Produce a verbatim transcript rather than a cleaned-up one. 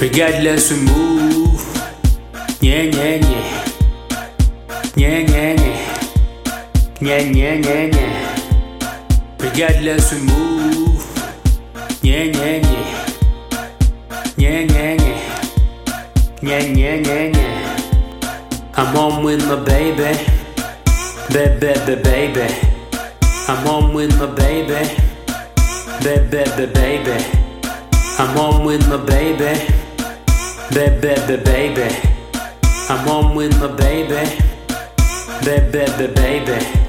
Regardless we move. Yeah, yeah, yeah. Yeah, yeah, yeah. Yeah, yeah, yeah, yeah. Regardless we move. Yeah, yeah, yeah. Yeah, yeah, yeah. Yeah, yeah, yeah, yeah. I'm home with my baby. Baby, baby, baby. I'm home with my baby. Baby, baby, baby. I'm home with my baby. Baby, baby, baby. I'm home with my baby. Baby, baby, baby.